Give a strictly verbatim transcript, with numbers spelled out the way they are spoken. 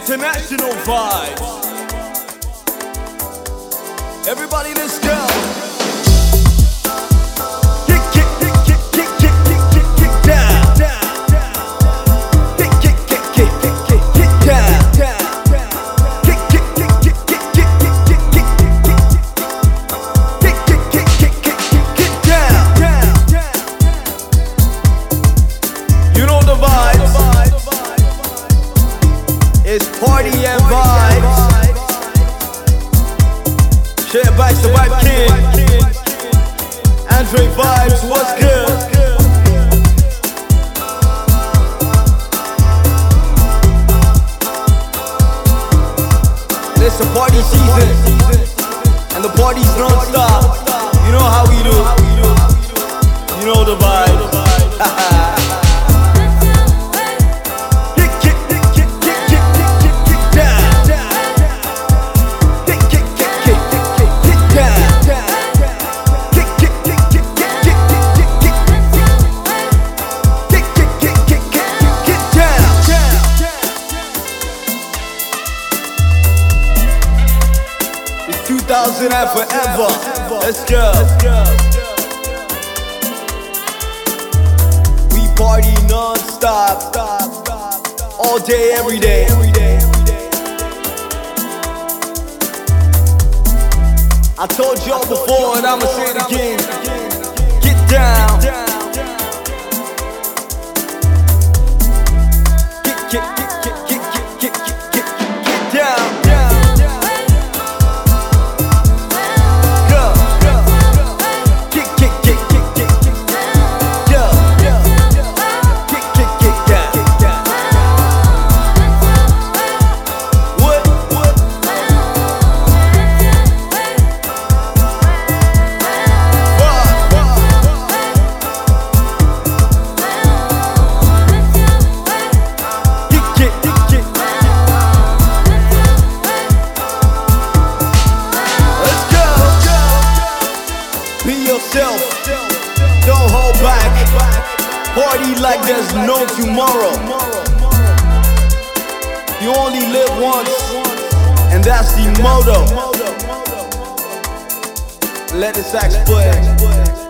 international vibes. Everybody, let's go. Kick, kick, kick, kick, kick, kick, kick, kick, kick down. Kick, kick, kick, kick, kick, kick, kick down. Kick, kick, kick, kick, kick, kick, kick, kick, kick, kick, kick, kick, kick, kick, kick down. You know the vibes. It's party and vibes. Share backs the Vibe King. Andre Vibes, what's good? And it's a party season, and the party's non-stop. You know how we do. You know the vibes. two thousand and forever. Let's go. We party non-stop, all day, every day. I told y'all before and I'ma say it again. Get down. Get, get, get, get, get, get, get, get, get down. Be yourself, don't hold back. Party like there's no tomorrow. You only live once, and that's the motto. Let the sax play.